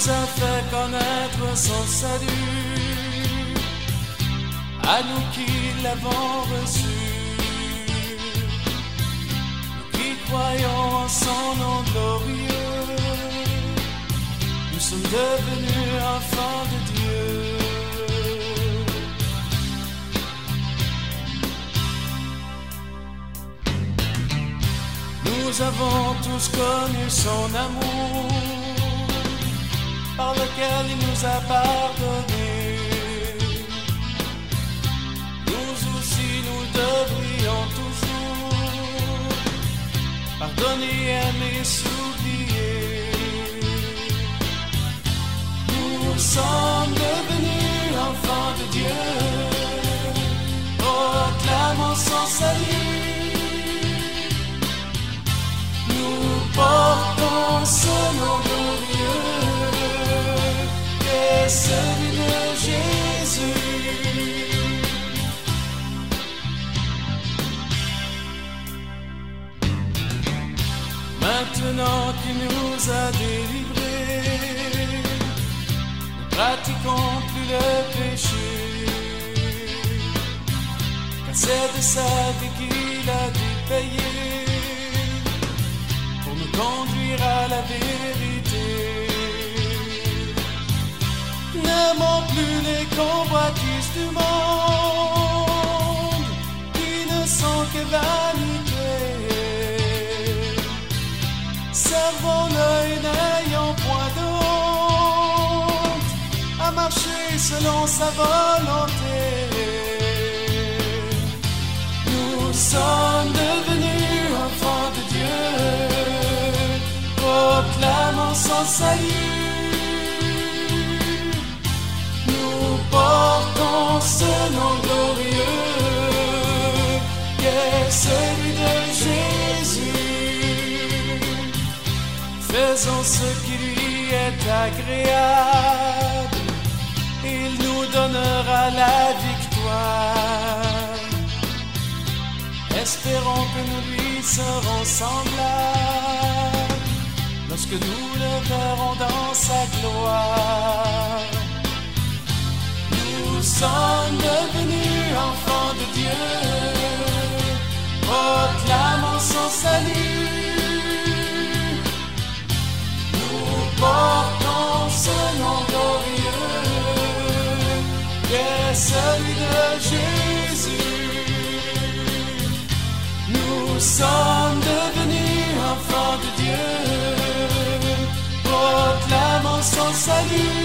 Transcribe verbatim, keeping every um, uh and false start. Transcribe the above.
nous a fait connaître son salut, à nous qui l'avons reçu, nous qui croyons en son nom glorieux, nous sommes devenus enfants de Dieu. Nous avons tous connu son amour, par lequel il nous a pardonné. Nous aussi nous devrions toujours pardonner, aimer, s'oublier. Nous sommes devenus enfants de Dieu, proclamons son salut. Nous portons ce nom glorieux, qu'est celui de Jésus. Maintenant qu'il nous a délivrés, ne pratiquons plus le péché, car c'est de sa vie qu'il a dû payer, conduire à la vérité. N'aimons plus les convoitises du monde, qui ne sont que vanité. Servons-le et n'ayons point de honte, à marcher selon sa volonté. Nous sommes devenus enfants de Dieu, proclamons son salut. Nous portons ce nom glorieux, qu'est celui de Jésus. Faisons ce qui lui est agréable, il nous donnera la victoire. Espérons que nous lui serons semblables, lorsque nous le verrons dans sa gloire. Nous sommes devenus enfants de Dieu, proclamons son salut. Nous portons ce nom glorieux, qu'est celui de Jésus. Nous sommes devenus enfants de Dieu, proclamons son salut.